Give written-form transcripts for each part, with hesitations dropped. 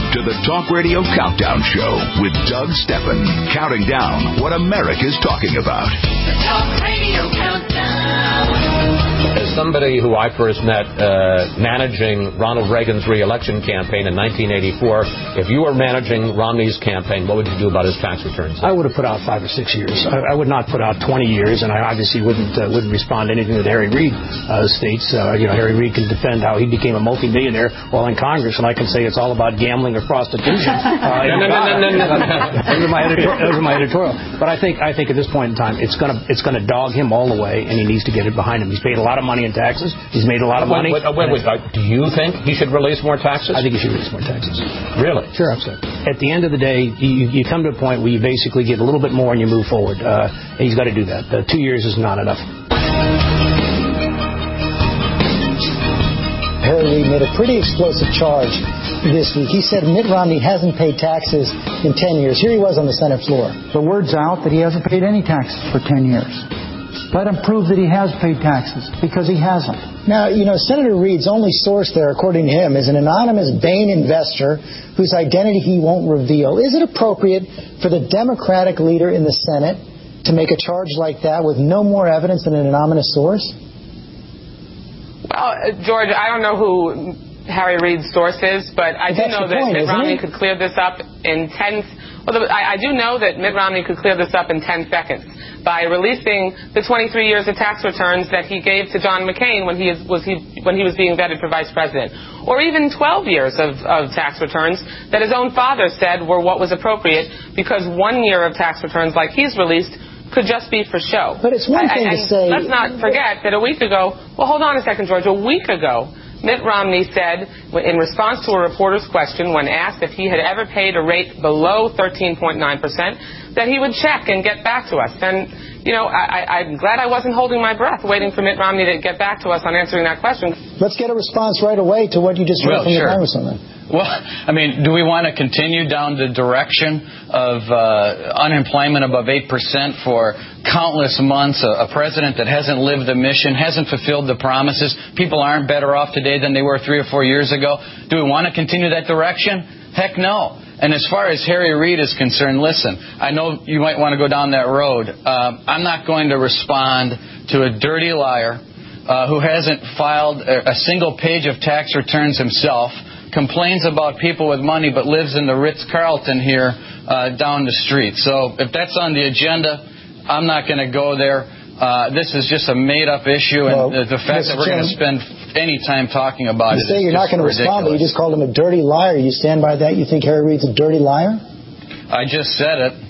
to the Talk Radio Countdown Show with Doug Stephan, counting down what America's talking about. The Talk Radio Countdown. As somebody who I first met managing Ronald Reagan's re-election campaign in 1984, if you were managing Romney's campaign, what would you do about his tax returns? I would have put out 5 or 6 years. I would not put out 20 years, and I obviously wouldn't respond to anything that Harry Reid states. Harry Reid can defend how he became a multimillionaire while in Congress, and I can say it's all about gambling or prostitution. Those are my editorial. But I think at this point in time, it's gonna dog him all the way, and he needs to get it behind him. He's paid a lot of money in taxes. He's made a lot of money. Do you think he should release more taxes? I think he should release more taxes. Really? Sure, absolutely. At the end of the day, you come to a point where you basically give a little bit more and you move forward. He's got to do that. 2 years is not enough. Harry Reid made a pretty explosive charge this week. He said Mitt Romney hasn't paid taxes in 10 years. Here he was on the Senate floor. The word's out that he hasn't paid any taxes for 10 years. Let him prove that he has paid taxes, because he hasn't. Now, Senator Reid's only source there, according to him, is an anonymous Bain investor whose identity he won't reveal. Is it appropriate for the Democratic leader in the Senate to make a charge like that with no more evidence than an anonymous source? Well, George, I don't know who Harry Reid's source is, but I do know that Mitt Romney could clear this up in 10. I do know that Mitt Romney could clear this up in 10 seconds by releasing the 23 years of tax returns that he gave to John McCain when he was being vetted for vice president, or even 12 years of tax returns that his own father said were what was appropriate, because 1 year of tax returns like he's released could just be for show. But it's one thing to say... Let's not forget that a week ago... Well, hold on a second, George. A week ago, Mitt Romney said, in response to a reporter's question when asked if he had ever paid a rate below 13.9%, that he would check and get back to us. And, I'm glad I wasn't holding my breath waiting for Mitt Romney to get back to us on answering that question. Let's get a response right away to what you just heard from your congressman. Well, do we want to continue down the direction of unemployment above 8% for countless months, a president that hasn't lived the mission, hasn't fulfilled the promises? People aren't better off today than they were 3 or 4 years ago. Do we want to continue that direction? Heck no. And as far as Harry Reid is concerned, listen, I know you might want to go down that road. I'm not going to respond to a dirty liar who hasn't filed a single page of tax returns himself, complains about people with money but lives in the Ritz-Carlton here down the street. So if that's on the agenda, I'm not going to go there. This is just a made-up issue, and the fact that we're going to spend any time talking about it is you're not going to respond, but you just called him a dirty liar. You stand by that? You think Harry Reid's a dirty liar? I just said it.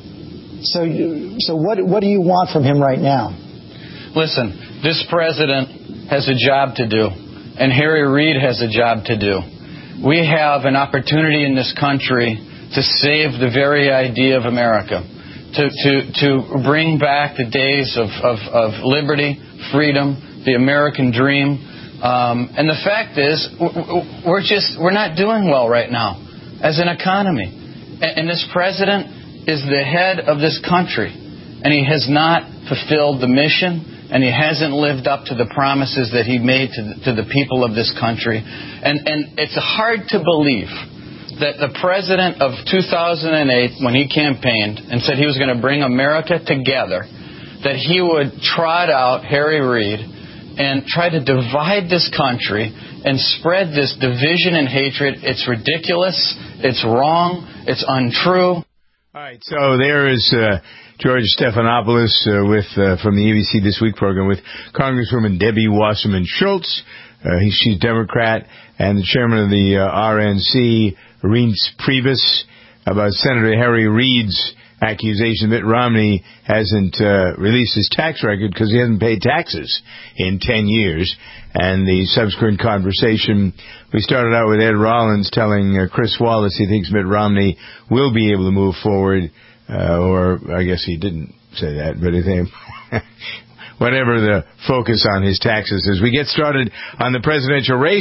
So what do you want from him right now? Listen, this president has a job to do, and Harry Reid has a job to do. We have an opportunity in this country to save the very idea of America, to bring back the days of liberty, freedom, the American dream. And the fact is, we're not doing well right now as an economy. And this president is the head of this country, and he has not fulfilled the mission, and he hasn't lived up to the promises that he made to the people of this country. And it's hard to believe that the president of 2008, when he campaigned and said he was going to bring America together, that he would trot out Harry Reid and try to divide this country and spread this division and hatred. It's ridiculous. It's wrong. It's untrue. All right, so there is George Stephanopoulos from the ABC This Week program with Congresswoman Debbie Wasserman Schultz. She's Democrat, and the chairman of the RNC, Reince Priebus, about Senator Harry Reid's accusation Mitt Romney hasn't released his tax record because he hasn't paid taxes in 10 years. And the subsequent conversation, we started out with Ed Rollins telling Chris Wallace he thinks Mitt Romney will be able to move forward, or I guess he didn't say that, but I think whatever the focus on his taxes is. We get started on the presidential race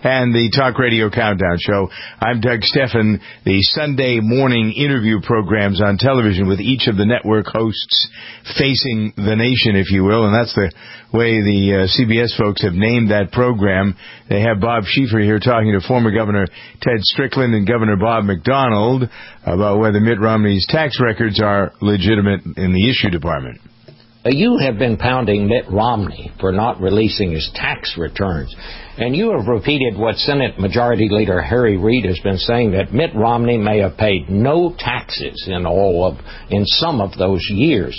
and the Talk Radio Countdown Show. I'm Doug Stephan. The Sunday morning interview programs on television with each of the network hosts facing the nation, if you will, and that's the way the CBS folks have named that program. They have Bob Schieffer here talking to former Governor Ted Strickland and Governor Bob McDonnell about whether Mitt Romney's tax records are legitimate in the issue department. You have been pounding Mitt Romney for not releasing his tax returns. And you have repeated what Senate Majority Leader Harry Reid has been saying, that Mitt Romney may have paid no taxes in some of those years.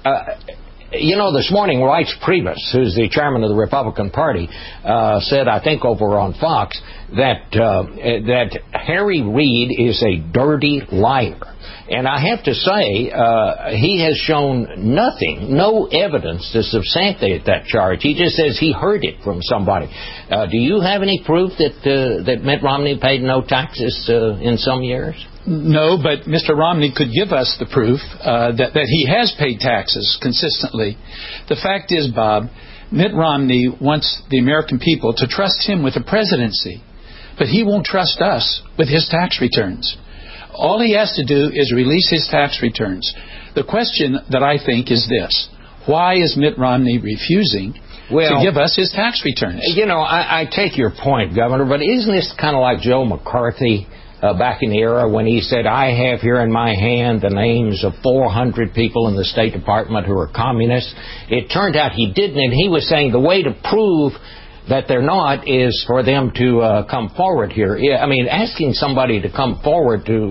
This morning, Reince Priebus, who's the chairman of the Republican Party, said, I think over on Fox, that Harry Reid is a dirty liar. And I have to say, he has shown no evidence to substantiate that charge. He just says he heard it from somebody. Do you have any proof that Mitt Romney paid no taxes in some years? No, but Mr. Romney could give us the proof that he has paid taxes consistently. The fact is, Bob, Mitt Romney wants the American people to trust him with the presidency, but he won't trust us with his tax returns. All he has to do is release his tax returns. The question that I think is this: why is Mitt Romney refusing to give us his tax returns? I take your point, Governor, but isn't this kind of like Joe McCarthy back in the era when he said, I have here in my hand the names of 400 people in the State Department who are communists? It turned out he didn't, and he was saying the way to prove that they're not is for them to come forward here. Yeah, I mean, asking somebody to come forward to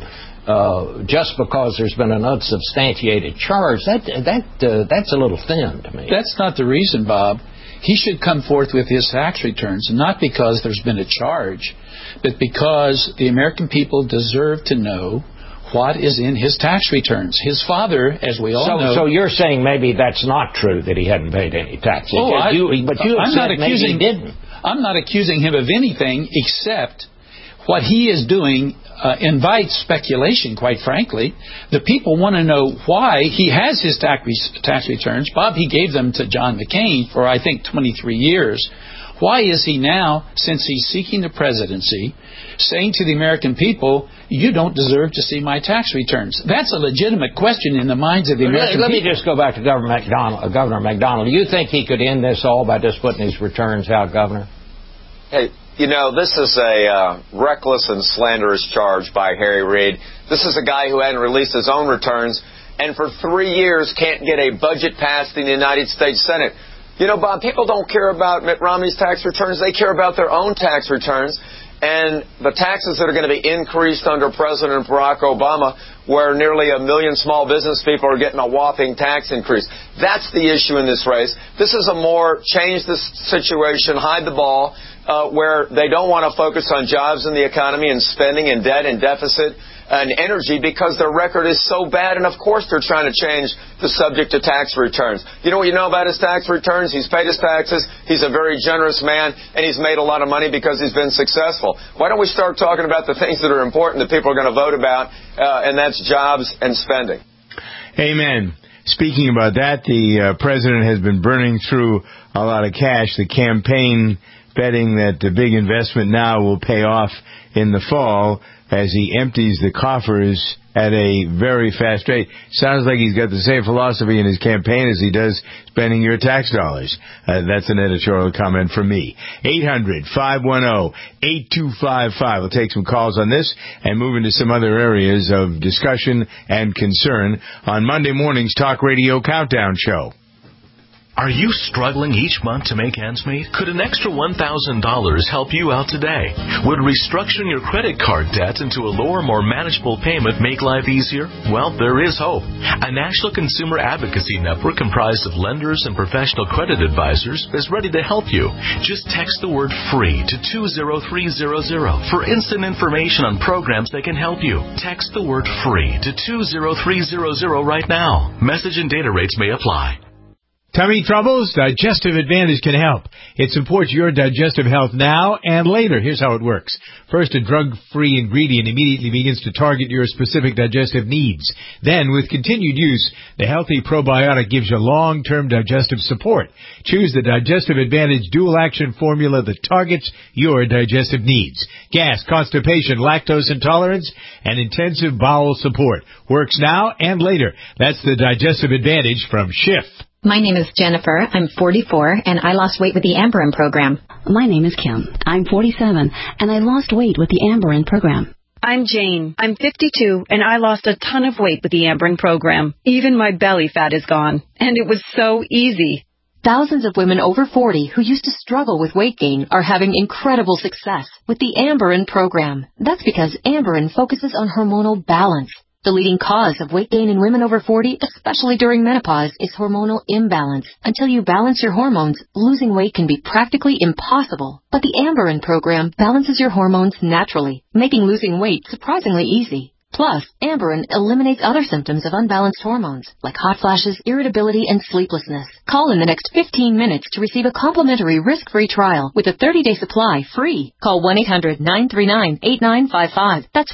just because there's been an unsubstantiated charge, that's a little thin to me. That's not the reason, Bob. He should come forth with his tax returns, not because there's been a charge, but because the American people deserve to know what is in his tax returns. His father, as we all know... So you're saying maybe that's not true, that he hadn't paid any taxes. But you have said maybe he didn't. I'm not accusing him of anything except what he is doing invites speculation, quite frankly. The people want to know why he has his tax returns. Bob, he gave them to John McCain for, I think, 23 years. Why is he now, since he's seeking the presidency, saying to the American people, you don't deserve to see my tax returns? That's a legitimate question in the minds of the American people. Let me just go back to Governor McDonnell. Do you think he could end this all by just putting his returns out, Governor? Hey, this is a reckless and slanderous charge by Harry Reid. This is a guy who hadn't released his own returns and for 3 years can't get a budget passed in the United States Senate. Bob, people don't care about Mitt Romney's tax returns. They care about their own tax returns and the taxes that are going to be increased under President Barack Obama, where nearly 1 million small business people are getting a whopping tax increase. That's the issue in this race. This is a more change the situation, hide the ball, where they don't want to focus on jobs in the economy and spending and debt and deficit and energy because their record is so bad. And, of course, they're trying to change the subject to tax returns. You know what you know about his tax returns? He's paid his taxes. He's a very generous man, and he's made a lot of money because he's been successful. Why don't we start talking about the things that are important that people are going to vote about, and that's jobs and spending. Amen. Speaking about that, the president has been burning through a lot of cash. The campaign betting that the big investment now will pay off in the fall as he empties the coffers at a very fast rate. Sounds like he's got the same philosophy in his campaign as he does spending your tax dollars. That's an editorial comment from me. 800-510-8255. We'll take some calls on this and move into some other areas of discussion and concern on Monday morning's Talk Radio Countdown Show. Are you struggling each month to make ends meet? Could an extra $1,000 help you out today? Would restructuring your credit card debt into a lower, more manageable payment make life easier? Well, there is hope. A national consumer advocacy network comprised of lenders and professional credit advisors is ready to help you. Just text the word FREE to 20300 for instant information on programs that can help you. Text the word FREE to 20300 right now. Message and data rates may apply. Tummy troubles? Digestive Advantage can help. It supports your digestive health now and later. Here's how it works. First, a drug-free ingredient immediately begins to target your specific digestive needs. Then, with continued use, the healthy probiotic gives you long-term digestive support. Choose the Digestive Advantage dual-action formula that targets your digestive needs. Gas, constipation, lactose intolerance, and intensive bowel support. Works now and later. That's the Digestive Advantage from Schiff. My name is Jennifer. I'm 44, and I lost weight with the Amberin program. My name is Kim. I'm 47, and I lost weight with the Amberin program. I'm Jane. I'm 52, and I lost a ton of weight with the Amberin program. Even my belly fat is gone, and it was so easy. Thousands of women over 40 who used to struggle with weight gain are having incredible success with the Amberin program. That's because Amberin focuses on hormonal balance. The leading cause of weight gain in women over 40, especially during menopause, is hormonal imbalance. Until you balance your hormones, losing weight can be practically impossible. But the Amberin program balances your hormones naturally, making losing weight surprisingly easy. Plus, Amberin eliminates other symptoms of unbalanced hormones, like hot flashes, irritability, and sleeplessness. Call in the next 15 minutes to receive a complimentary risk-free trial with a 30-day supply free. Call 1-800-939-8955. That's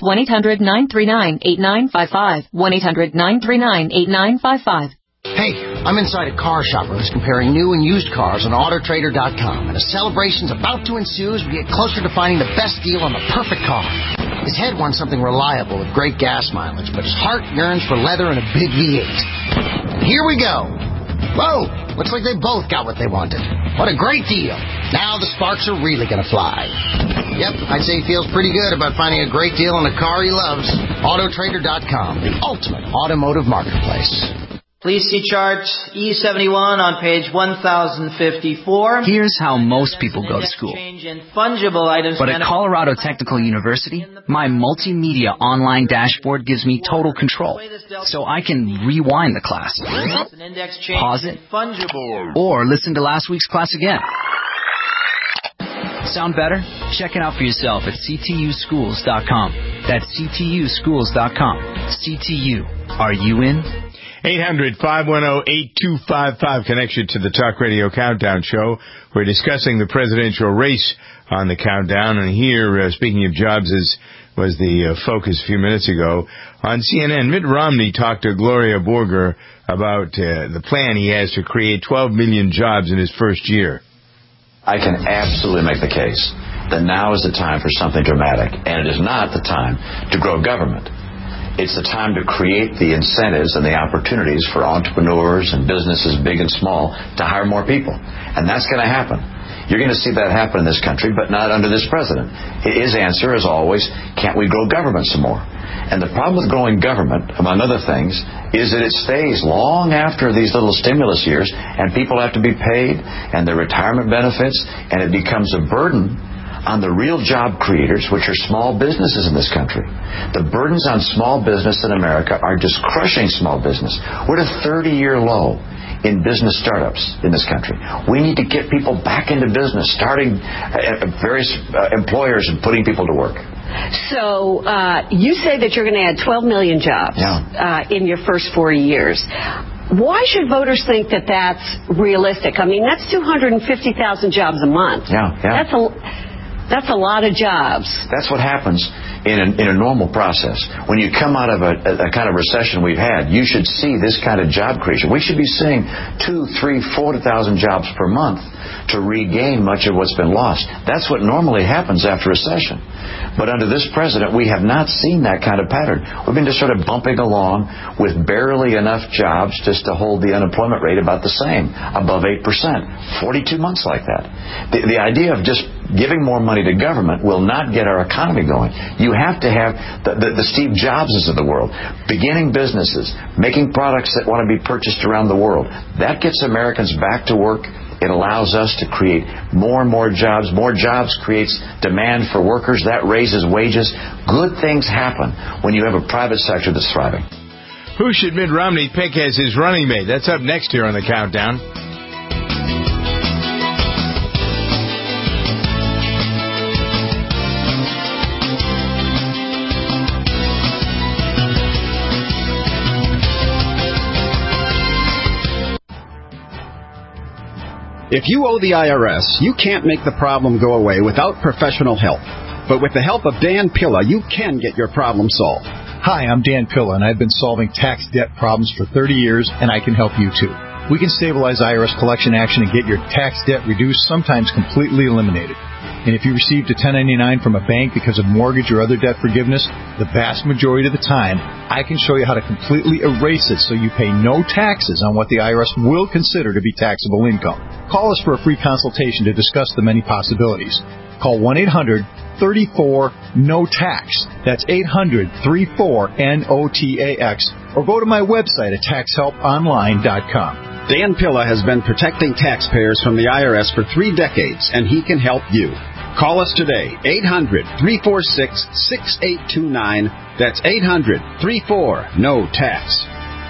1-800-939-8955. 1-800-939-8955. Hey, I'm inside a car shop who's comparing new and used cars on Autotrader.com, and a celebration's about to ensue as we get closer to finding the best deal on the perfect car. His head wants something reliable with great gas mileage, but his heart yearns for leather and a big V8. Here we go. Whoa, looks like they both got what they wanted. What a great deal. Now the sparks are really going to fly. Yep, I'd say he feels pretty good about finding a great deal on a car he loves. Autotrader.com, the ultimate automotive marketplace. Please see chart E71 on page 1054. Here's how most people go to school. But at Colorado Technical University, my multimedia online dashboard gives me total control. So I can rewind the class, pause it, or listen to last week's class again. Sound better? Check it out for yourself at ctuschools.com. That's ctuschools.com. CTU. Are you in? 800-510-8255, connection to the Talk Radio Countdown Show. We're discussing the presidential race on the countdown, and here, speaking of jobs, was the focus a few minutes ago. On CNN, Mitt Romney talked to Gloria Borger about the plan he has to create 12 million jobs in his first year. I can absolutely make the case that now is the time for something dramatic, and it is not the time to grow government. It's the time to create the incentives and the opportunities for entrepreneurs and businesses, big and small, to hire more people. And that's going to happen. You're going to see that happen in this country, but not under this president. His answer, as always, can't we grow government some more? And the problem with growing government, among other things, is that it stays long after these little stimulus years, and people have to be paid, and their retirement benefits, and it becomes a burden on the real job creators, which are small businesses in this country. The burdens on small business in America are just crushing small business. We're at a 30-year low in business startups in this country. We need to get people back into business, starting various employers and putting people to work. So you say that you're going to add 12 million jobs in your first 4 years. Why should voters think that that's realistic? I mean, that's 250,000 jobs a month. That's a lot of jobs. That's what happens in a normal process. When you come out of a kind of recession we've had, you should see this kind of job creation. We should be seeing 2,000, 3,000, 4,000 jobs per month to regain much of what's been lost. That's what normally happens after a recession. But under this president, we have not seen that kind of pattern. We've been just sort of bumping along with barely enough jobs just to hold the unemployment rate about the same, above 8%. 42 months like that. The idea of just giving more money to government will not get our economy going. You have to have the Steve Jobses of the world, beginning businesses, making products that want to be purchased around the world. That gets Americans back to work. It allows us to create more and more jobs. More jobs creates demand for workers. That raises wages. Good things happen when you have a private sector that's thriving. Who should Mitt Romney pick as his running mate? That's up next here on the Countdown. If you owe the IRS, you can't make the problem go away without professional help. But with the help of Dan Pilla, you can get your problem solved. Hi, I'm Dan Pilla, and I've been solving tax debt problems for 30 years, and I can help you too. We can stabilize IRS collection action and get your tax debt reduced, sometimes completely eliminated. And if you received a 1099 from a bank because of mortgage or other debt forgiveness, the vast majority of the time, I can show you how to completely erase it so you pay no taxes on what the IRS will consider to be taxable income. Call us for a free consultation to discuss the many possibilities. Call 1-800-34-NO-TAX. That's 800-34-NOTAX. Or go to my website at taxhelponline.com. Dan Pilla has been protecting taxpayers from the IRS for 3 decades, and he can help you. Call us today, 800-346-6829. That's 800-34-NO-TAX.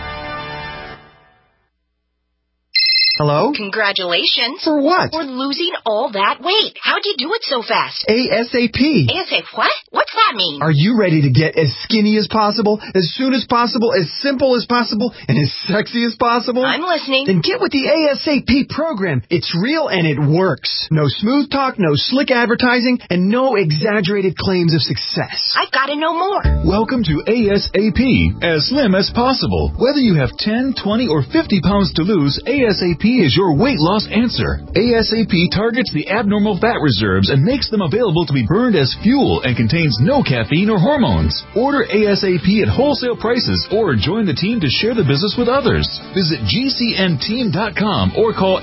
Hello? Congratulations. For what? For losing all that weight. How'd you do it so fast? ASAP. ASAP what? What's that mean? Are you ready to get as skinny as possible, as soon as possible, as simple as possible, and as sexy as possible? I'm listening. Then get with the ASAP program. It's real and it works. No smooth talk, no slick advertising, and no exaggerated claims of success. I've got to know more. Welcome to ASAP, as slim as possible. Whether you have 10, 20, or 50 pounds to lose, ASAP is your weight loss answer. ASAP targets the abnormal fat reserves and makes them available to be burned as fuel and contains no caffeine or hormones. Order ASAP at wholesale prices or join the team to share the business with others. Visit GCNteam.com or call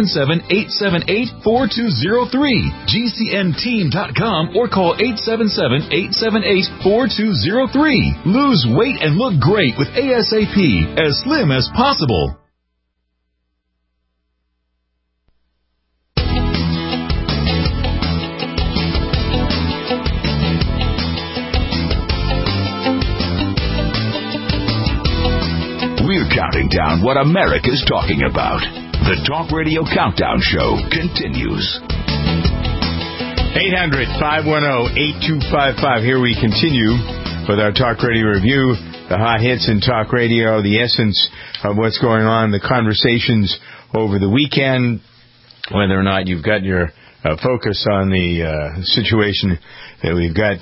877-878-4203. GCNteam.com or call 877-878-4203. Lose weight and look great with ASAP, as slim as possible. We're counting down what America's talking about. The Talk Radio Countdown Show continues. 800-510-8255. Here we continue with our Talk Radio review. The hot hits in Talk Radio, the essence of what's going on, the conversations over the weekend, whether or not you've got your focus on the situation that we've got,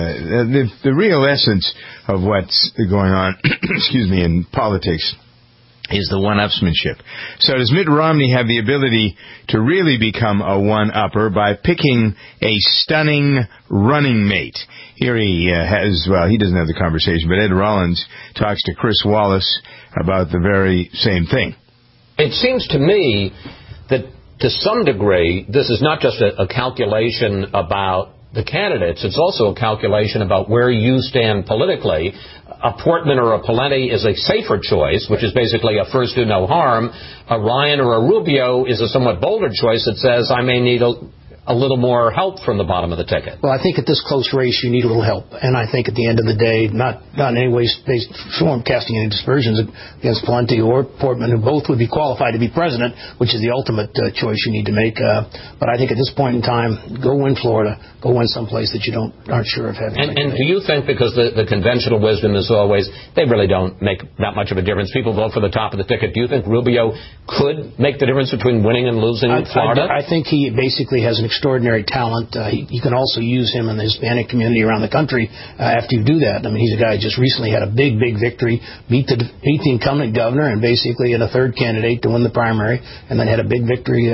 the real essence of what's going on, excuse me, in politics is the one-upsmanship. So does Mitt Romney have the ability to really become a one-upper by picking a stunning running mate? Here he has, well, he doesn't have the conversation, but Ed Rollins talks to Chris Wallace about the very same thing. It seems to me that to some degree, this is not just a calculation about the candidates. It's also a calculation about where you stand politically. A Portman or a Pawlenty is a safer choice, which is basically a first do no harm. A Ryan or a Rubio is a somewhat bolder choice that says I may need a little more help from the bottom of the ticket. Well, I think at this close race, you need a little help. And I think at the end of the day, not in any way casting any dispersions against Pawlenty or Portman, who both would be qualified to be president, which is the ultimate choice you need to make. But I think at this point in time, go win Florida, go win someplace that you aren't sure of having. And do you think, because the conventional wisdom is always, they really don't make that much of a difference, people vote for the top of the ticket, do you think Rubio could make the difference between winning and losing Florida? I think he basically has an extraordinary talent. You can also use him in the Hispanic community around the country after you do that. I mean, he's a guy who just recently had a big victory, beat the incumbent governor, and basically had a third candidate to win the primary, and then had a big victory,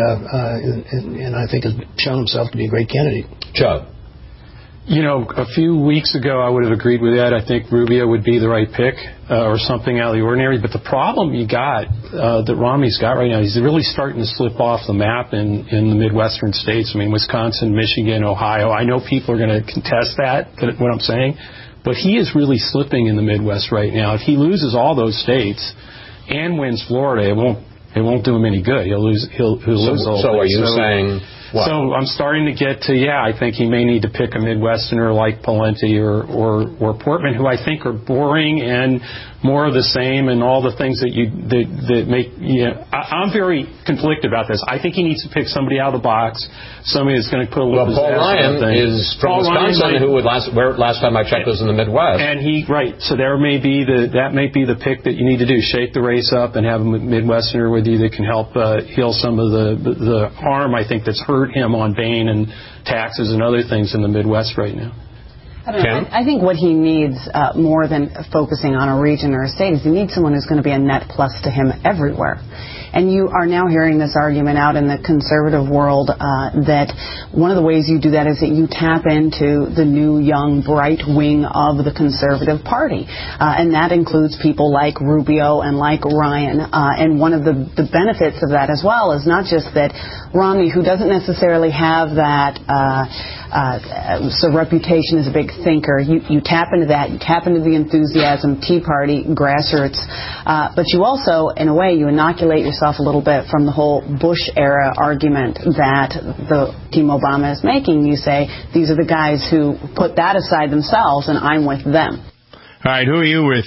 and I think has shown himself to be a great candidate. Chuck. You know, a few weeks ago I would have agreed with that. I think Rubio would be the right pick or something out of the ordinary. But the problem you got, that Romney's got right now, he's really starting to slip off the map in the Midwestern states. I mean, Wisconsin, Michigan, Ohio. I know people are going to contest what I'm saying. But he is really slipping in the Midwest right now. If he loses all those states and wins Florida, it won't do him any good. He'll lose all. So are you saying What? So I'm starting to get to, I think he may need to pick a Midwesterner like Pawlenty or Portman, who I think are boring and more of the same, and all the things that make. I'm very conflicted about this. I think he needs to pick somebody out of the box, somebody that's going to put a little. Paul Ryan is from Wisconsin, who would last time I checked was in the Midwest. And so there may be that may be the pick that you need to do. Shake the race up and have a Midwesterner with you that can help heal some of the harm I think that's hurt him on Bain and taxes and other things in the Midwest right now. I think what he needs more than focusing on a region or a state is he needs someone who's going to be a net plus to him everywhere. And you are now hearing this argument out in the conservative world that one of the ways you do that is that you tap into the new, young, bright wing of the Conservative Party. And that includes people like Rubio and like Ryan. And one of the benefits of that as well is not just that Romney, who doesn't necessarily have that reputation as a big thinker, you tap into that, you tap into the enthusiasm, Tea Party, grassroots, but you also, in a way, you inoculate yourself a little bit from the whole Bush-era argument that the Team Obama is making. You say, these are the guys who put that aside themselves, and I'm with them. All right, who are you with?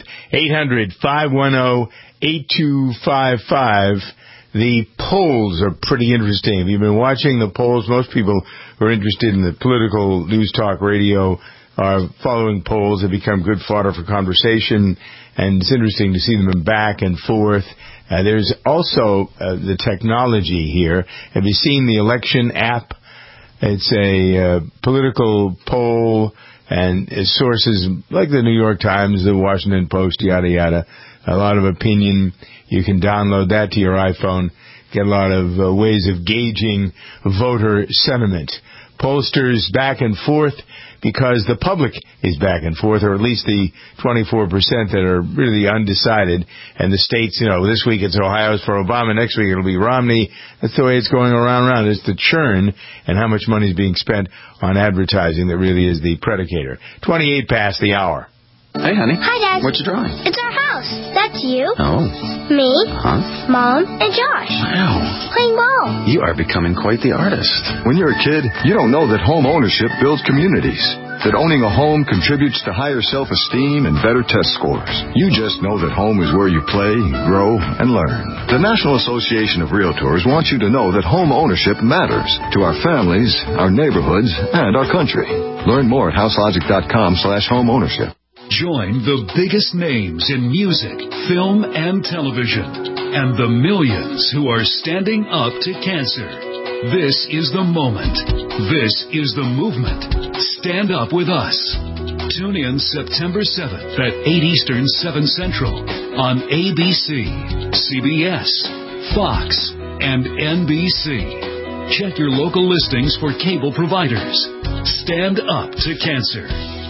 800-510-8255. The polls are pretty interesting. If you've been watching the polls, most people who are interested in the political news talk radio are following polls. They become good fodder for conversation, and it's interesting to see them back and forth. There's also the technology here. Have you seen the election app? It's a political poll and sources like the New York Times, the Washington Post, yada, yada. A lot of opinion. You can download that to your iPhone. Get a lot of ways of gauging voter sentiment. Pollsters back and forth because the public is back and forth, or at least the 24% that are really undecided. And the states, this week it's Ohio's for Obama, next week it'll be Romney. That's the way it's going around. It's the churn and how much money is being spent on advertising that really is the predicator. 28 past the hour. Hey, honey. Hi, Dad. What you drawing? It's our house. That's you. Oh. Me. Huh? Mom and Josh. Wow. Playing ball. You are becoming quite the artist. When you're a kid, you don't know that home ownership builds communities. That owning a home contributes to higher self-esteem and better test scores. You just know that home is where you play, grow, and learn. The National Association of Realtors wants you to know that home ownership matters to our families, our neighborhoods, and our country. Learn more at houselogic.com/homeownership. Join the biggest names in music, film, and television, and the millions who are standing up to cancer. This is the moment. This is the movement. Stand up with us. Tune in September 7th at 8 Eastern, 7 Central on ABC, CBS, Fox, and NBC. Check your local listings for cable providers. Stand up to cancer.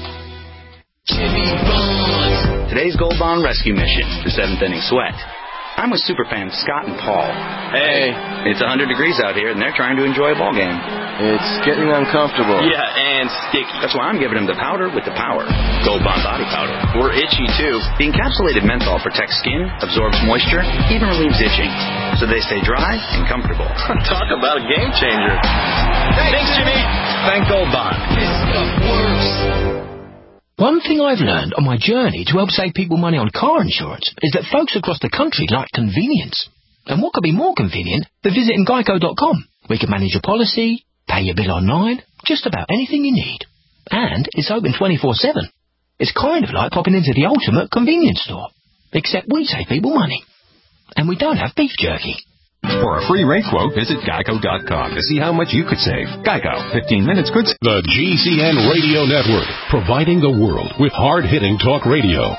Today's Gold Bond Rescue Mission, the 7th Inning Sweat. I'm with superfans Scott and Paul. Hey. It's 100 degrees out here, and they're trying to enjoy a ball game. It's getting uncomfortable. Yeah, and sticky. That's why I'm giving them the powder with the power. Gold Bond Body Powder. We're itchy, too. The encapsulated menthol protects skin, absorbs moisture, even relieves itching, so they stay dry and comfortable. Talk about a game changer. Thanks, Jimmy. Thank Gold Bond. This stuff works. One thing I've learned on my journey to help save people money on car insurance is that folks across the country like convenience. And what could be more convenient than visiting Geico.com? We can manage your policy, pay your bill online, just about anything you need. And it's open 24/7. It's kind of like popping into the ultimate convenience store. Except we save people money. And we don't have beef jerky. For a free rate quote, visit Geico.com to see how much you could save. Geico, 15 minutes could save. The GCN Radio Network, providing the world with hard-hitting talk radio.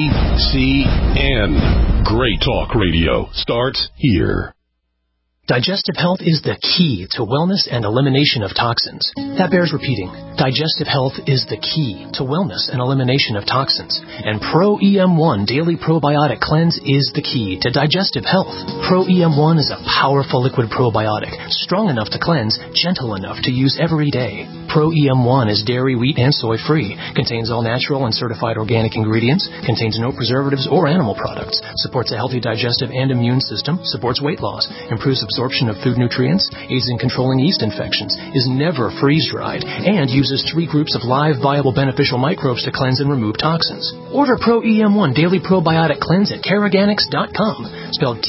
GCN. Great talk radio starts here. Digestive health is the key to wellness and elimination of toxins. That bears repeating. Digestive health is the key to wellness and elimination of toxins. And Pro EM1 Daily Probiotic Cleanse is the key to digestive health. Pro EM1 is a powerful liquid probiotic, strong enough to cleanse, gentle enough to use every day. Pro EM1 is dairy, wheat, and soy-free, contains all natural and certified organic ingredients, contains no preservatives or animal products, supports a healthy digestive and immune system, supports weight loss, improves absorption of food nutrients, aids in controlling yeast infections, is never freeze-dried, and uses 3 groups of live, viable, beneficial microbes to cleanse and remove toxins. Order Pro EM1 Daily Probiotic Cleanse at Teraganix.com, spelled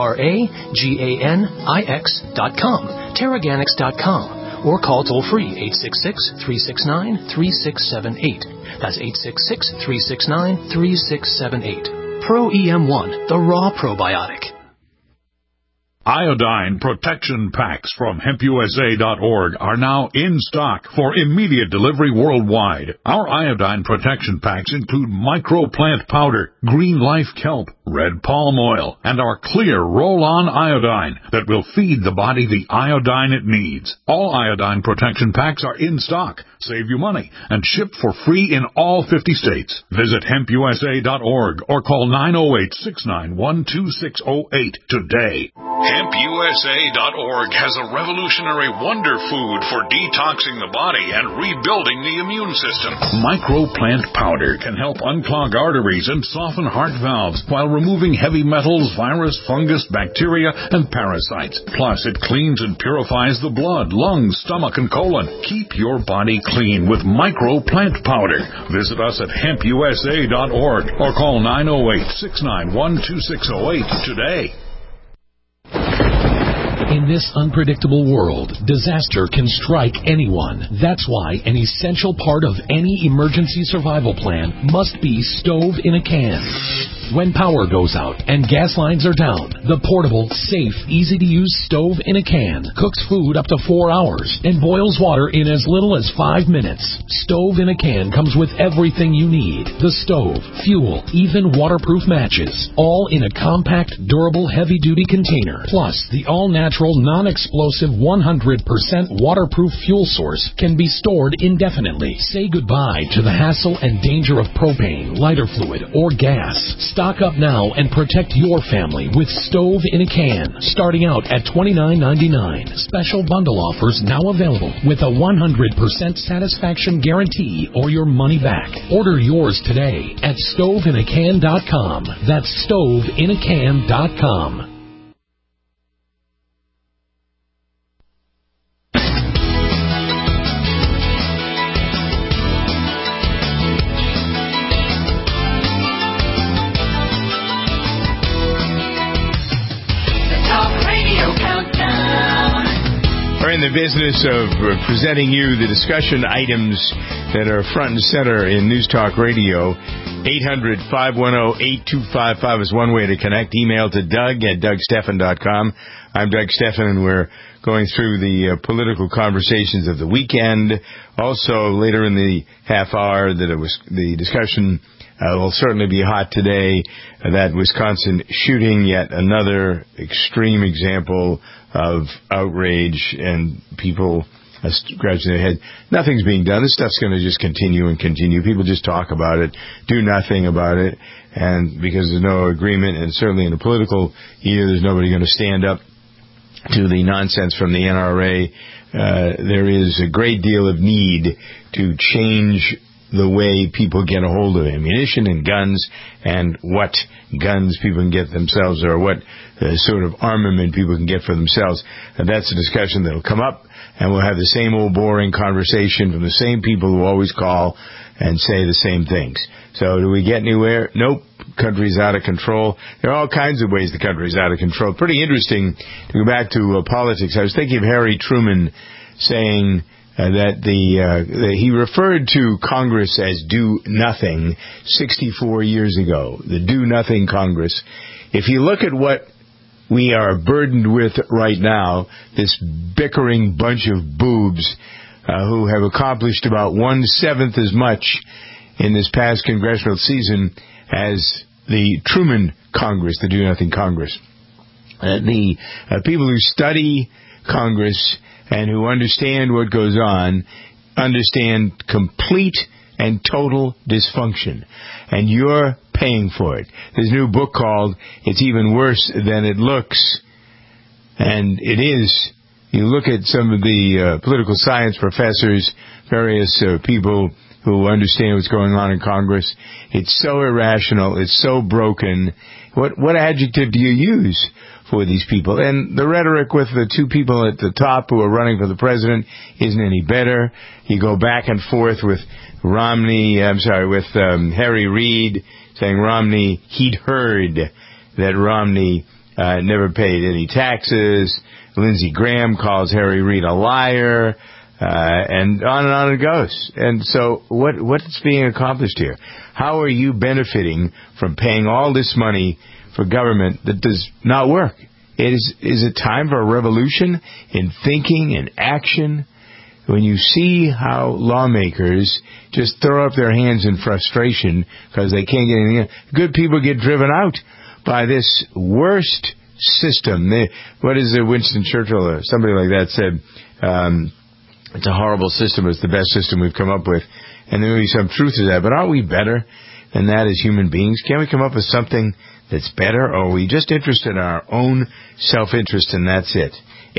TeraGanix.com, Teraganix.com, or call toll-free 866-369-3678. That's 866-369-3678. Pro EM1, the raw probiotic. Iodine protection packs from HempUSA.org are now in stock for immediate delivery worldwide. Our iodine protection packs include microplant powder, green life kelp, red palm oil, and our clear roll-on iodine that will feed the body the iodine it needs. All iodine protection packs are in stock, save you money, and shipped for free in all 50 states. Visit HempUSA.org or call 908-691-2608 today. HempUSA.org has a revolutionary wonder food for detoxing the body and rebuilding the immune system. Microplant powder can help unclog arteries and soften heart valves while removing heavy metals, virus, fungus, bacteria, and parasites. Plus, it cleans and purifies the blood, lungs, stomach, and colon. Keep your body clean with Microplant powder. Visit us at HempUSA.org or call 908-691-2608 today. In this unpredictable world, disaster can strike anyone. That's why an essential part of any emergency survival plan must be stove in a can. When power goes out and gas lines are down, the portable, safe, easy-to-use stove in a can cooks food up to 4 hours and boils water in as little as 5 minutes. Stove in a can comes with everything you need. The stove, fuel, even waterproof matches, all in a compact, durable, heavy-duty container. Plus, the all-natural, non-explosive, 100% waterproof fuel source can be stored indefinitely. Say goodbye to the hassle and danger of propane, lighter fluid, or gas. Stock up now and protect your family with Stove in a Can, starting out at $29.99. Special bundle offers now available with a 100% satisfaction guarantee or your money back. Order yours today at StoveInACan.com. That's StoveInACan.com. In the business of presenting you the discussion items that are front and center in News Talk Radio. 800-510-8255 is one way to connect. Email to Doug at DougStephan.com. I'm Doug Stephan, and we're going through the political conversations of the weekend. Also, later in the half hour, the discussion will certainly be hot today. That Wisconsin shooting, yet another extreme example of outrage and people scratching their head. Nothing's being done. This stuff's going to just continue and continue. People just talk about it, do nothing about it, and because there's no agreement, and certainly in the political year, there's nobody going to stand up to the nonsense from the NRA. There is a great deal of need to change the way people get a hold of ammunition and guns, and what guns people can get themselves, or what sort of armament people can get for themselves. And that's a discussion that will come up, and we'll have the same old boring conversation from the same people who always call and say the same things. So do we get anywhere? Nope. Country's out of control. There are all kinds of ways the country's out of control. Pretty interesting to go back to politics. I was thinking of Harry Truman saying that he referred to Congress as do nothing 64 years ago, the do nothing Congress. If you look at what we are burdened with right now, this bickering bunch of boobs who have accomplished about 1/7 as much in this past congressional season as the Truman Congress, the do nothing Congress. The people who study Congress and who understand what goes on understand complete and total dysfunction. And you're paying for it. There's a new book called It's Even Worse Than It Looks. And it is. You look at some of the political science professors, various people who understand what's going on in Congress. It's so irrational. It's so broken. What adjective do you use for these people? And the rhetoric with the two people at the top who are running for the president isn't any better. You go back and forth with Harry Reid saying Romney, he'd heard that Romney never paid any taxes. Lindsey Graham calls Harry Reid a liar, and on it goes. And so what's being accomplished here? How are you benefiting from paying all this money for government that does not work? Is it time for a revolution in thinking and action? When you see how lawmakers just throw up their hands in frustration because they can't get anything in, good people get driven out by this worst system. What is it, Winston Churchill or somebody like that said, it's a horrible system, it's the best system we've come up with. And there may be some truth to that, but aren't we better than that as human beings? Can't we come up with something that's better, or are we just interested in our own self-interest and that's it?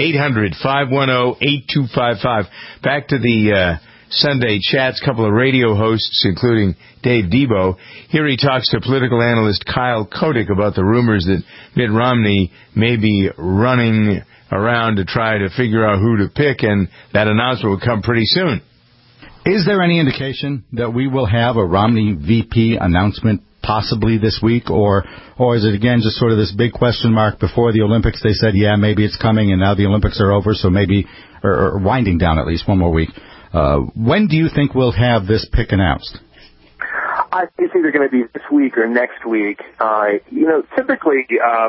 800-510-8255. Back to the Sunday chats, couple of radio hosts, including Dave Debo. Here he talks to political analyst Kyle Kodik about the rumors that Mitt Romney may be running around to try to figure out who to pick, and that announcement will come pretty soon. Is there any indication that we will have a Romney VP announcement possibly this week, or is it again just sort of this big question mark? Before the Olympics they said, yeah, maybe it's coming, and now the Olympics are over, so maybe, or winding down at least one more week. When do you think we'll have this pick announced? I think it's either going to be this week or next week. Typically,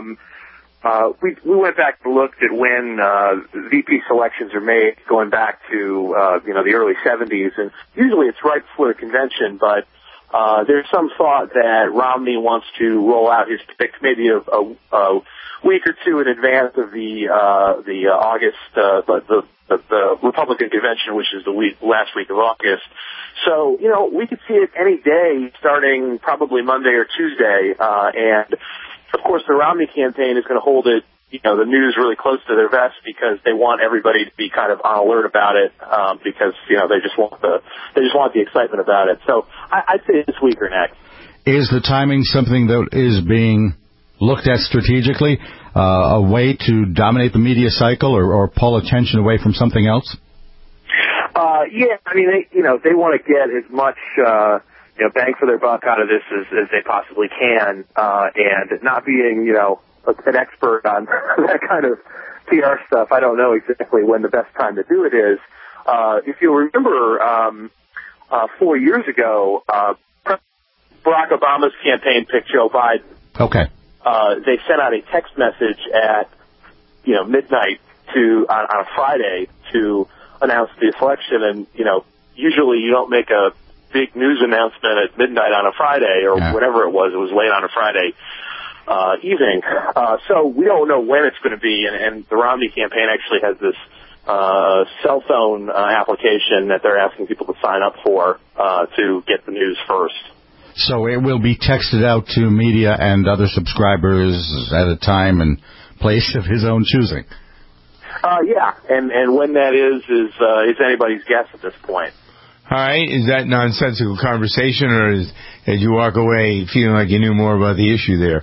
we went back and looked at when VP selections are made, going back to the early 70s, and usually it's right before the convention. But there's some thought that Romney wants to roll out his pick maybe a week or two in advance of the August the Republican convention, which is the last week of August. So, we could see it any day starting probably Monday or Tuesday. And, of course, the Romney campaign is going to hold it, the news really close to their vest because they want everybody to be kind of on alert about it because, they just want the excitement about it. So I'd say this week or next. Is the timing something that is being looked at strategically, a way to dominate the media cycle or pull attention away from something else? Yeah, I mean, they want to get as much, bang for their buck out of this as they possibly can, and not being, an expert on that kind of PR stuff, I don't know exactly when the best time to do it is. If you remember, 4 years ago, Barack Obama's campaign picked Joe Biden. Okay. They sent out a text message at, midnight on a Friday to announce the selection. And, usually you don't make a big news announcement at midnight on a Friday or whatever it was. It was late on a Friday evening. So we don't know when it's going to be. And the Romney campaign actually has this cell phone application that they're asking people to sign up for to get the news first. So it will be texted out to media and other subscribers at a time and place of his own choosing. Yeah, and when that is anybody's guess at this point. All right, is that nonsensical conversation, or did you walk away feeling like you knew more about the issue there?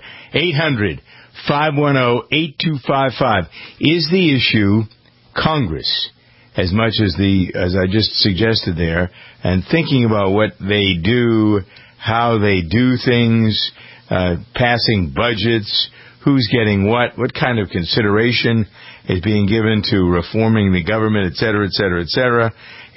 800-510-8255. Is the issue Congress, as much as I just suggested there, and thinking about what they do, how they do things, passing budgets, who's getting what kind of consideration is being given to reforming the government, et cetera, et cetera, et cetera.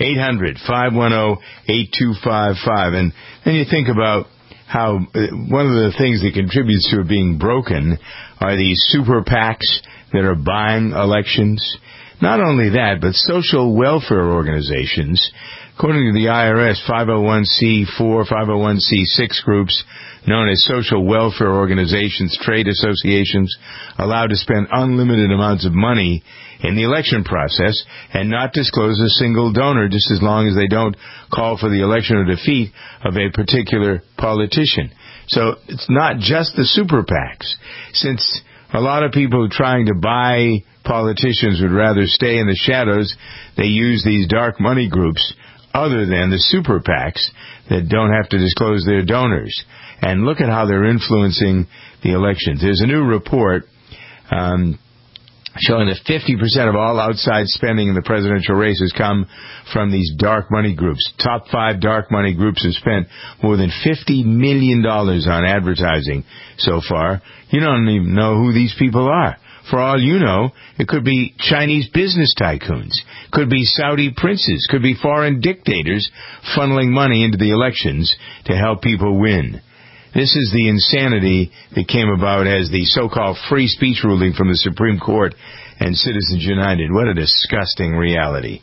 800-510-8255. And then you think about how one of the things that contributes to it being broken are these super PACs that are buying elections. Not only that, but social welfare organizations, according to the IRS, 501c4, 501c6 groups known as social welfare organizations, trade associations, allowed to spend unlimited amounts of money in the election process and not disclose a single donor, just as long as they don't call for the election or defeat of a particular politician. So it's not just the super PACs. Since a lot of people trying to buy politicians would rather stay in the shadows, they use these dark money groups other than the super PACs that don't have to disclose their donors. And look at how they're influencing the elections. There's a new report showing that 50% of all outside spending in the presidential race has come from these dark money groups. Top 5 dark money groups have spent more than $50 million on advertising so far. You don't even know who these people are. For all you know, it could be Chinese business tycoons, could be Saudi princes, could be foreign dictators funneling money into the elections to help people win. This is the insanity that came about as the so-called free speech ruling from the Supreme Court and Citizens United. What a disgusting reality.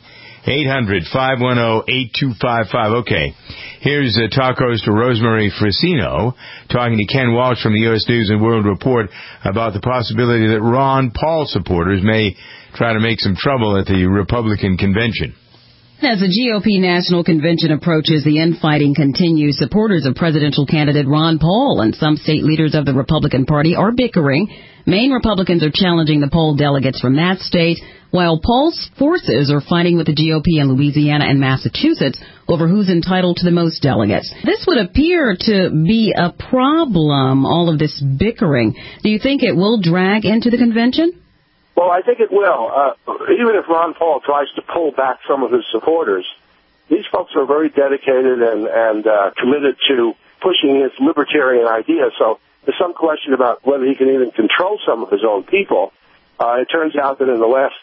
800-510-8255. Okay, here's talk host Rosemary Frasino talking to Ken Walsh from the U.S. News and World Report about the possibility that Ron Paul supporters may try to make some trouble at the Republican convention. As the GOP National Convention approaches, the infighting continues. Supporters of presidential candidate Ron Paul and some state leaders of the Republican Party are bickering. Maine Republicans are challenging the Paul delegates from that state, while Paul's forces are fighting with the GOP in Louisiana and Massachusetts over who's entitled to the most delegates. This would appear to be a problem, all of this bickering. Do you think it will drag into the convention? Well, I think it will. Even if Ron Paul tries to pull back some of his supporters, these folks are very dedicated and committed to pushing his libertarian idea. So there's some question about whether he can even control some of his own people. It turns out that in the last,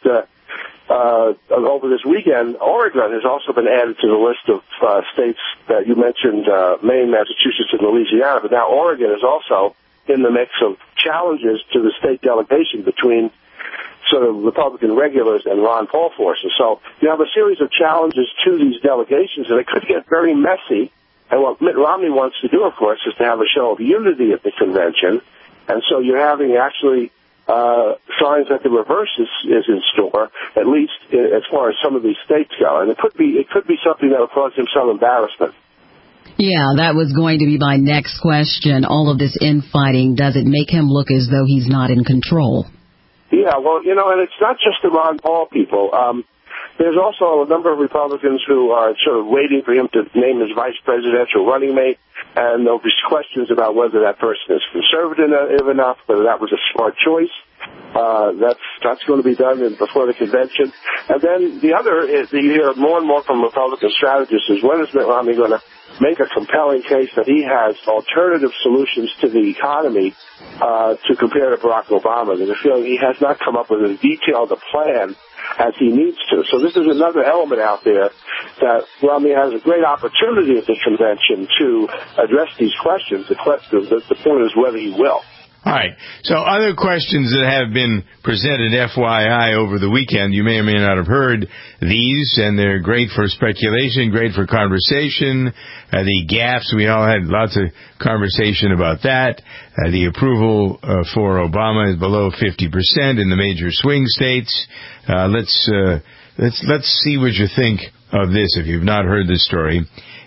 over this weekend, Oregon has also been added to the list of states that you mentioned, Maine, Massachusetts, and Louisiana. But now Oregon is also in the mix of challenges to the state delegation between sort of Republican regulars and Ron Paul forces. So you have a series of challenges to these delegations, and it could get very messy. And what Mitt Romney wants to do, of course, is to have a show of unity at the convention. And so you're having actually signs that the reverse is in store, at least as far as some of these states go. And it could be something that will cause him some embarrassment. Yeah, that was going to be my next question. All of this infighting, does it make him look as though he's not in control? Yeah, well, and it's not just the Ron Paul people. There's also a number of Republicans who are sort of waiting for him to name his vice presidential running mate, and there'll be questions about whether that person is conservative enough, whether that was a smart choice. That's going to be done before the convention. And then the other is you hear more and more from Republican strategists is when is Mitt Romney going to make a compelling case that he has alternative solutions to the economy to compare to Barack Obama. There's a feeling he has not come up with as detailed a plan as he needs to. So this is another element out there that Romney has a great opportunity at the convention to address these questions. The point is whether he will. All right. So other questions that have been presented, FYI, over the weekend, you may or may not have heard these, and they're great for speculation, great for conversation. The gaffes, we all had lots of conversation about that. The approval for Obama is below 50% in the major swing states. Let's see what you think of this if you've not heard this story.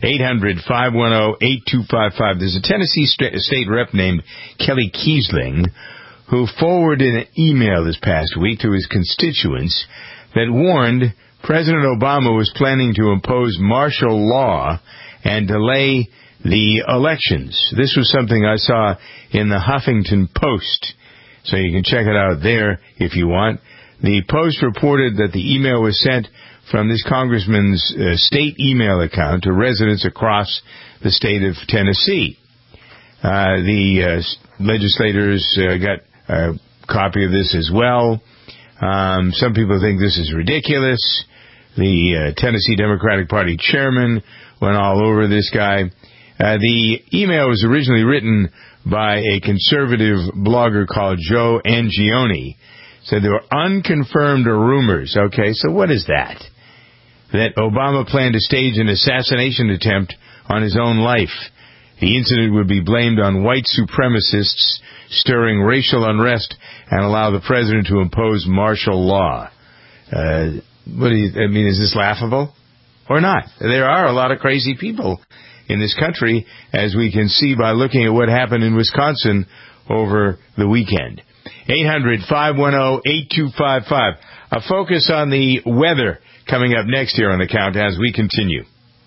800-510-8255. There's a Tennessee state rep named Kelly Kiesling who forwarded an email this past week to his constituents that warned President Obama was planning to impose martial law and delay the elections. This was something I saw in the Huffington Post, so you can check it out there if you want. The Post reported that the email was sent from this congressman's state email account to residents across the state of Tennessee. The legislators got a copy of this as well. Some people think this is ridiculous. The Tennessee Democratic Party chairman went all over this guy. The email was originally written by a conservative blogger called Joe Angioni. Said there were unconfirmed rumors. Okay, so what is that? That Obama planned to stage an assassination attempt on his own life. The incident would be blamed on white supremacists stirring racial unrest and allow the president to impose martial law. Is this laughable or not? There are a lot of crazy people in this country, as we can see by looking at what happened in Wisconsin over the weekend. 800-510-8255. A focus on the weather coming up next here on the count as we continue.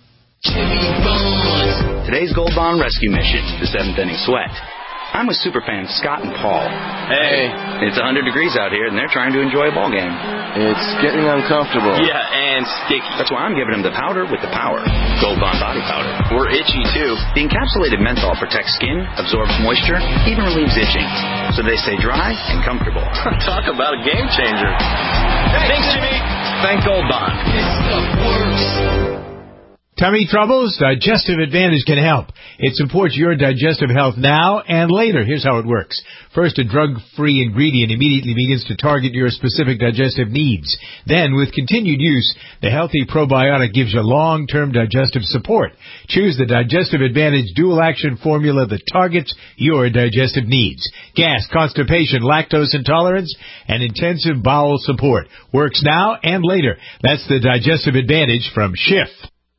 Today's Gold Bond Rescue Mission, the 7th inning sweat. I'm with superfans Scott and Paul. Hey. It's 100 degrees out here, and they're trying to enjoy a ball game. It's getting uncomfortable. Yeah, and sticky. That's why I'm giving them the powder with the power. Gold Bond Body Powder. We're itchy, too. The encapsulated menthol protects skin, absorbs moisture, even relieves itching, so they stay dry and comfortable. Talk about a game changer. Thanks, Jimmy. Thank Gold Bond. This stuff works. Tummy troubles? Digestive Advantage can help. It supports your digestive health now and later. Here's how it works. First, a drug-free ingredient immediately begins to target your specific digestive needs. Then, with continued use, the healthy probiotic gives you long-term digestive support. Choose the Digestive Advantage dual-action formula that targets your digestive needs. Gas, constipation, lactose intolerance, and intensive bowel support. Works now and later. That's the Digestive Advantage from Schiff.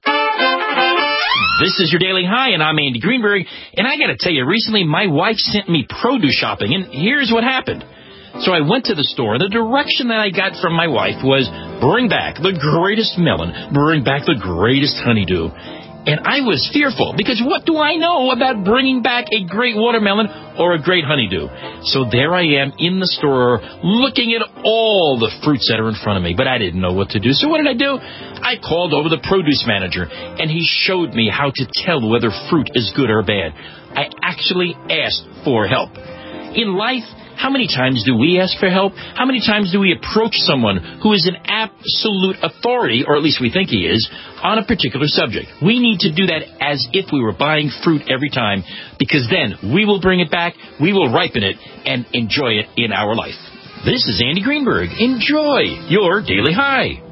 This is your Daily High, and I'm Andy Greenberg. And I got to tell you, recently my wife sent me produce shopping, and here's what happened. So I went to the store. The direction that I got from my wife was bring back the greatest melon, bring back the greatest honeydew. And I was fearful, because what do I know about bringing back a great watermelon or a great honeydew? So there I am in the store looking at all the fruits that are in front of me, but I didn't know what to do. So what did I do? I called over the produce manager, and he showed me how to tell whether fruit is good or bad. I actually asked for help. In life, how many times do we ask for help? How many times do we approach someone who is an absolute authority, or at least we think he is, on a particular subject? We need to do that as if we were buying fruit every time, because then we will bring it back, we will ripen it, and enjoy it in our life. This is Andy Greenberg. Enjoy your Daily High.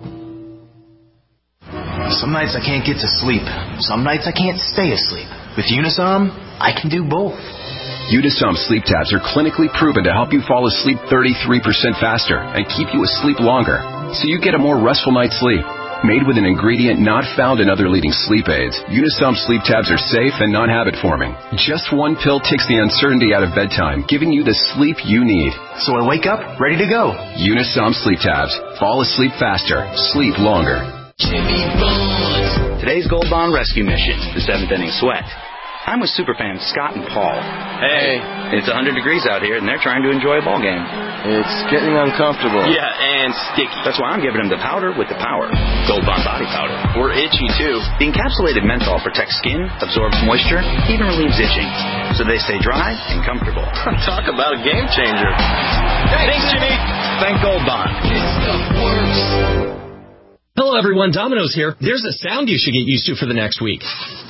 Some nights I can't get to sleep. Some nights I can't stay asleep. With Unisom, I can do both. Unisom sleep tabs are clinically proven to help you fall asleep 33% faster and keep you asleep longer, so you get a more restful night's sleep. Made with an ingredient not found in other leading sleep aids, Unisom sleep tabs are safe and non-habit-forming. Just one pill takes the uncertainty out of bedtime, giving you the sleep you need. So I wake up ready to go. Unisom sleep tabs. Fall asleep faster. Sleep longer. Jimmy Bond. Today's Gold Bond Rescue Mission, the 7th inning sweat. I'm with superfans Scott and Paul. Hey. It's 100 degrees out here, and they're trying to enjoy a ball game. It's getting uncomfortable. Yeah, and sticky. That's why I'm giving them the powder with the power. Gold Bond Body Powder. We're itchy, too. The encapsulated menthol protects skin, absorbs moisture, even relieves itching, so they stay dry and comfortable. Talk about a game changer. Thanks, Jimmy. Thank Gold Bond. This stuff works. Hello, everyone. Domino's here. There's a sound you should get used to for the next week.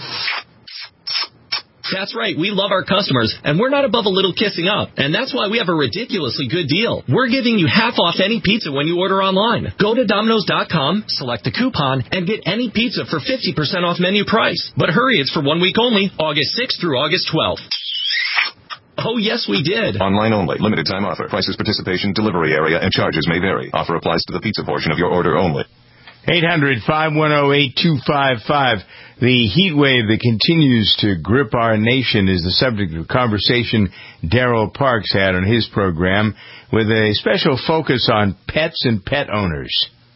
That's right, we love our customers, and we're not above a little kissing up. And that's why we have a ridiculously good deal. We're giving you half off any pizza when you order online. Go to Domino's.com, select a coupon, and get any pizza for 50% off menu price. But hurry, it's for 1 week only, August 6th through August 12th. Oh, yes, we did. Online only. Limited time offer. Prices, participation, delivery area, and charges may vary. Offer applies to the pizza portion of your order only. 800-510-8255. The heat wave that continues to grip our nation is the subject of conversation Daryl Parks had on his program, with a special focus on pets and pet owners.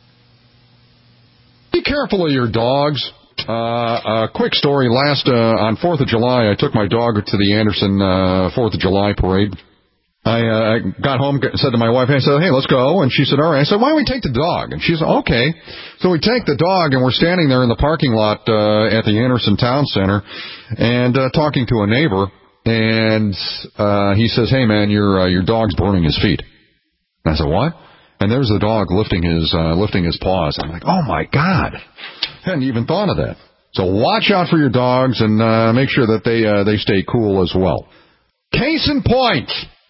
Be careful of your dogs. A quick story. On 4th of July, I took my dog to the Anderson 4th of July parade. I got home, said to my wife, I said, hey, let's go. And she said, all right. I said, why don't we take the dog? And she said, okay. So we take the dog, and we're standing there in the parking lot at the Anderson Town Center and talking to a neighbor. And he says, hey, man, your dog's burning his feet. And I said, what? And there's the dog lifting his paws. I'm like, oh, my God. Hadn't even thought of that. So watch out for your dogs and make sure that they stay cool as well. Case in point,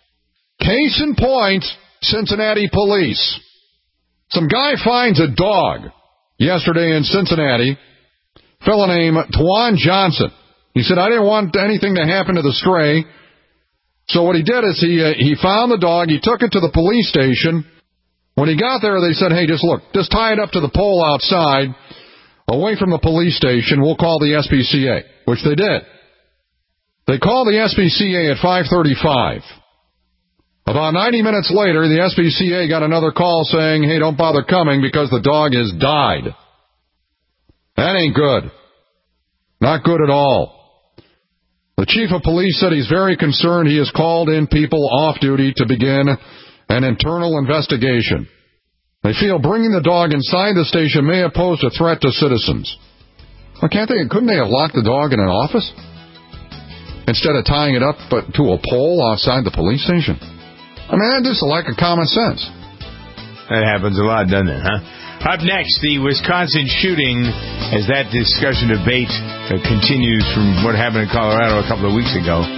Cincinnati police. Some guy finds a dog yesterday in Cincinnati. Fellow named Twan Johnson. He said, I didn't want anything to happen to the stray. So what he did is he found the dog. He took it to the police station. When he got there, they said, hey, just tie it up to the pole outside, away from the police station. We'll call the SPCA, which they did. They called the SPCA at 5:35. About 90 minutes later, the SPCA got another call saying, hey, don't bother coming because the dog has died. That ain't good. Not good at all. The chief of police said he's very concerned. He has called in people off duty to begin an internal investigation. They feel bringing the dog inside the station may have posed a threat to citizens. Well, couldn't they have locked the dog in an office instead of tying it up to a pole outside the police station? I mean, that's just a lack of common sense. That happens a lot, doesn't it, huh? Up next, the Wisconsin shooting, as that discussion debate continues from what happened in Colorado a couple of weeks ago.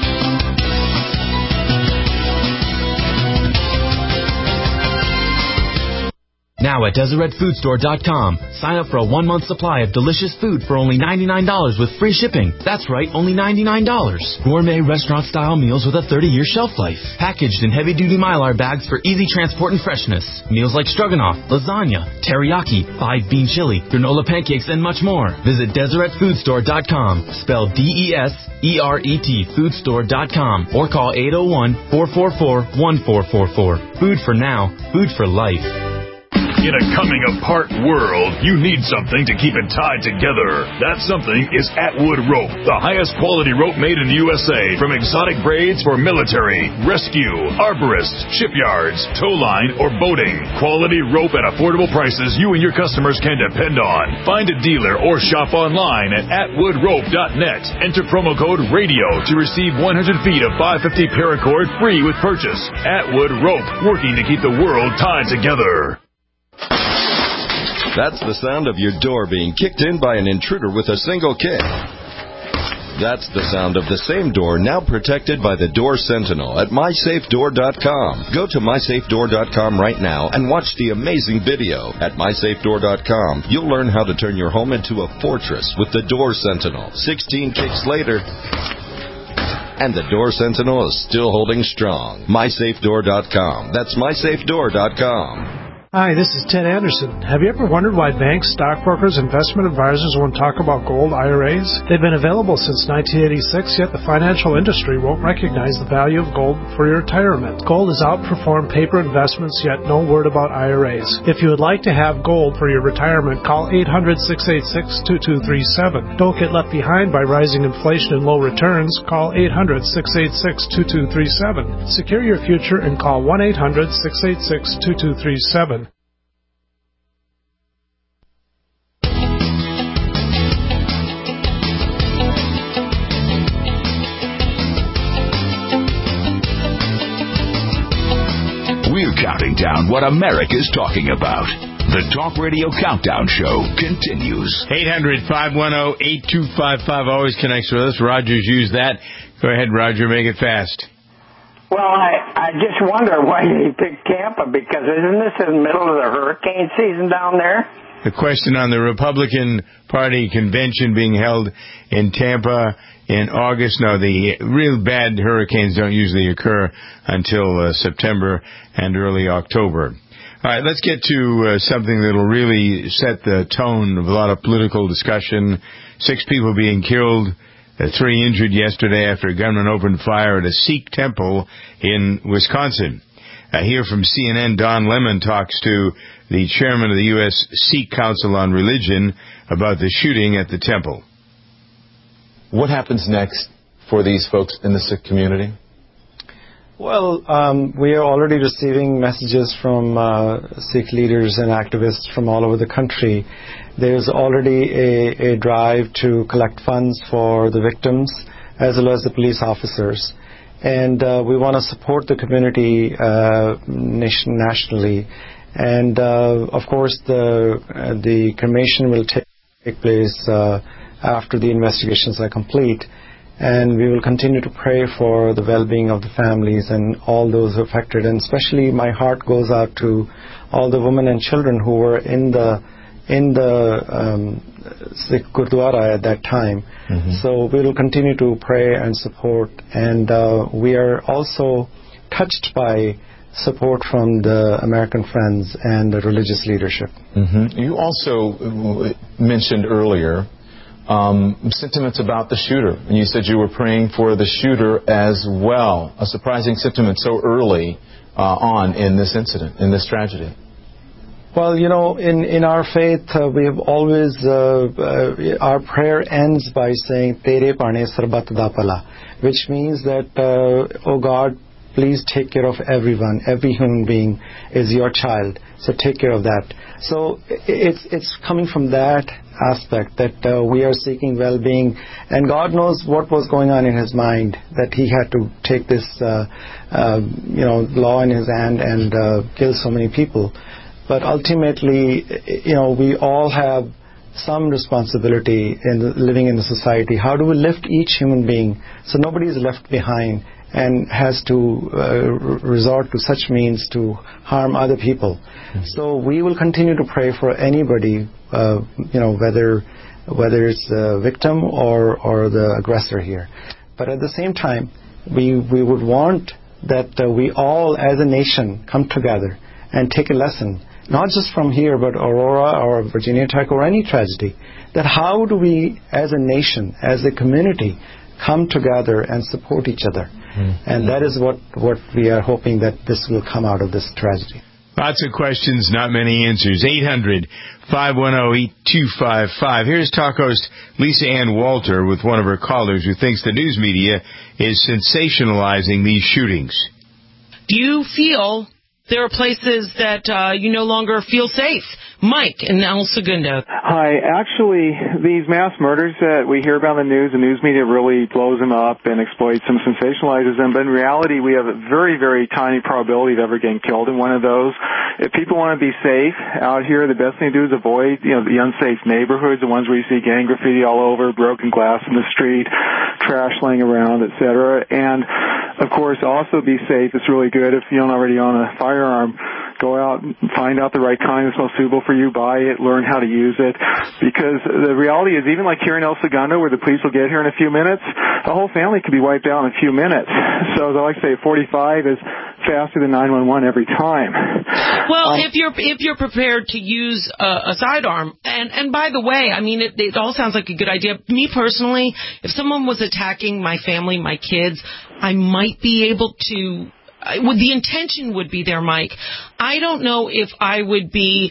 Now at DeseretFoodStore.com, sign up for a 1-month supply of delicious food for only $99 with free shipping. That's right, only $99. Gourmet restaurant-style meals with a 30-year shelf life. Packaged in heavy-duty Mylar bags for easy transport and freshness. Meals like stroganoff, lasagna, teriyaki, 5-bean chili, granola pancakes, and much more. Visit DeseretFoodStore.com, spelled DESERET, foodstore.com, or call 801-444-1444. Food for now, food for life. In a coming-apart world, you need something to keep it tied together. That something is Atwood Rope, the highest quality rope made in the USA, from exotic braids for military, rescue, arborists, shipyards, tow line, or boating. Quality rope at affordable prices you and your customers can depend on. Find a dealer or shop online at atwoodrope.net. Enter promo code RADIO to receive 100 feet of 550 paracord free with purchase. Atwood Rope, working to keep the world tied together. That's the sound of your door being kicked in by an intruder with a single kick. That's the sound of the same door now protected by the Door Sentinel at MySafeDoor.com. Go to MySafeDoor.com right now and watch the amazing video. At MySafeDoor.com, you'll learn how to turn your home into a fortress with the Door Sentinel. 16 kicks later, and the Door Sentinel is still holding strong. MySafeDoor.com. That's MySafeDoor.com. Hi, this is Ted Anderson. Have you ever wondered why banks, stockbrokers, investment advisors won't talk about gold IRAs? They've been available since 1986, yet the financial industry won't recognize the value of gold for your retirement. Gold has outperformed paper investments, yet no word about IRAs. If you would like to have gold for your retirement, call 800-686-2237. Don't get left behind by rising inflation and low returns. Call 800-686-2237. Secure your future and call 1-800-686-2237. We're counting down what America's talking about. The Talk Radio Countdown Show continues. 800-510-8255 always connects with us. Roger's used that. Go ahead, Roger, make it fast. Well, I just wonder why they picked Tampa, because isn't this in the middle of the hurricane season down there? The question on the Republican Party convention being held in Tampa in August. No, the real bad hurricanes don't usually occur until September and early October. All right, let's get to something that will really set the tone of a lot of political discussion. 6 people being killed, 3 injured yesterday after a gunman opened fire at a Sikh temple in Wisconsin. Here from CNN, Don Lemon talks to the chairman of the U.S. Sikh Council on Religion about the shooting at the temple. What happens next for these folks in the Sikh community? Well, we are already receiving messages from Sikh leaders and activists from all over the country. There's already a drive to collect funds for the victims as well as the police officers. And we want to support the community nationally. And, of course, the cremation will take place after the investigations are complete. And we will continue to pray for the well-being of the families and all those affected. And especially my heart goes out to all the women and children who were in the in the Sikh Gurdwara at that time. So we will continue to pray and support, and we are also touched by support from the American Friends and the religious leadership. You also mentioned earlier sentiments about the shooter, and you said you were praying for the shooter as well. A surprising sentiment so early on in this incident, in this tragedy. Well, in our faith, we have always, our prayer ends by saying, Tere Pane Sarbat Da Pala, which means that, oh God, please take care of everyone. Every human being is your child, so take care of that. So it's coming from that aspect that we are seeking well-being, and God knows what was going on in his mind, that he had to take this, law in his hand and kill so many people. But ultimately, we all have some responsibility in living in the society. How do we lift each human being so nobody is left behind and has to resort to such means to harm other people? So we will continue to pray for anybody, whether it's the victim or the aggressor here. But at the same time, we would want that we all, as a nation, come together and take a lesson, not just from here, but Aurora or Virginia Tech or any tragedy, that how do we, as a nation, as a community, come together and support each other. And that is what we are hoping that this will come out of this tragedy. Lots of questions, not many answers. 800-510-8255. Here's Talk host Lisa Ann Walter with one of her callers who thinks the news media is sensationalizing these shootings. Do you feel there are places that you no longer feel safe? Mike in El Segundo. Hi. Actually, these mass murders that we hear about in the news media really blows them up and exploits them, sensationalizes them. But in reality, we have a very, very tiny probability of ever getting killed in one of those. If people want to be safe out here, the best thing to do is avoid, the unsafe neighborhoods, the ones where you see gang graffiti all over, broken glass in the street, trash laying around, etc. And, of course, also be safe. It's really good if you don't already own a firearm. Go out and find out the right kind that's most suitable for you, buy it, learn how to use it. Because the reality is, even like here in El Segundo, where the police will get here in a few minutes, the whole family could be wiped out in a few minutes. So I like to say 45 is faster than 911 every time. Well, if you're prepared to use a sidearm, and by the way, I mean, it all sounds like a good idea. Me personally, if someone was attacking my family, my kids, I might be able to. The intention would be there, Mike. I don't know if I would be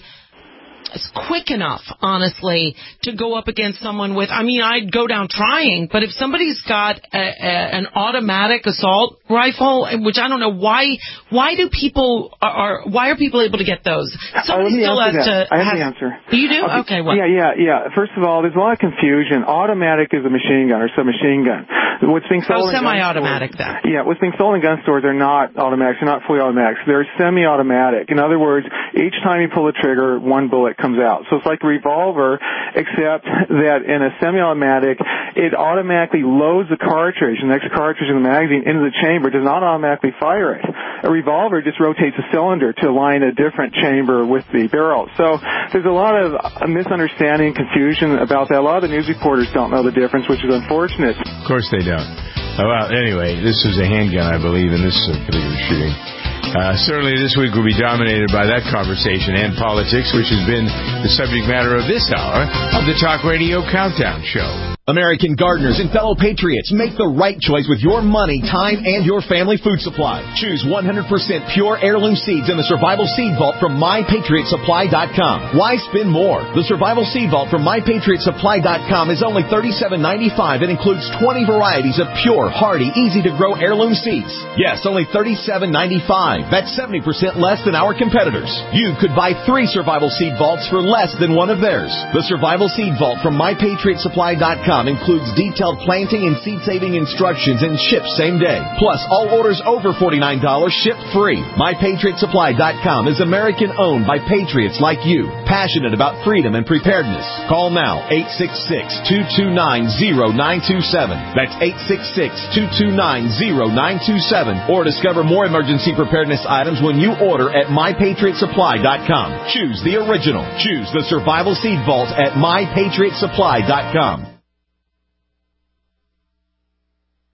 quick enough, honestly, to go up against someone with, I'd go down trying, but if somebody's got an automatic assault rifle, which I don't know why are people able to get those? Somebody still has to. I have the answer. You do? Okay, what? Yeah. First of all, there's a lot of confusion. Automatic is a machine gun or submachine gun. What's being sold in semi-automatic then. Yeah, what's being sold in gun stores are not automatics. They're not fully automatics. They're semi-automatic. In other words, each time you pull the trigger, one bullet comes out. So it's like a revolver, except that in a semi-automatic, it automatically loads the cartridge, the next cartridge in the magazine, into the chamber. It does not automatically fire it. A revolver just rotates a cylinder to align a different chamber with the barrel. So there's a lot of misunderstanding, confusion about that. A lot of the news reporters don't know the difference, which is unfortunate. Of course they don't. Well, anyway, this was a handgun, I believe, in this particular shooting. Certainly this week will be dominated by that conversation and politics, which has been the subject matter of this hour of the Talk Radio Countdown Show. American gardeners and fellow patriots, make the right choice with your money, time, and your family food supply. Choose 100% pure heirloom seeds in the Survival Seed Vault from MyPatriotSupply.com. Why spend more? The Survival Seed Vault from MyPatriotSupply.com is only $37.95 and includes 20 varieties of pure, hardy, easy-to-grow heirloom seeds. Yes, only $37.95. That's 70% less than our competitors. You could buy 3 Survival Seed Vaults for less than one of theirs. The Survival Seed Vault from MyPatriotSupply.com MyPatriotSupply.com includes detailed planting and seed-saving instructions and ships same day. Plus, all orders over $49 ship free. MyPatriotSupply.com is American-owned by patriots like you, passionate about freedom and preparedness. Call now, 866-229-0927. That's 866-229-0927. Or discover more emergency preparedness items when you order at MyPatriotSupply.com. Choose the original. Choose the Survival Seed Vault at MyPatriotSupply.com.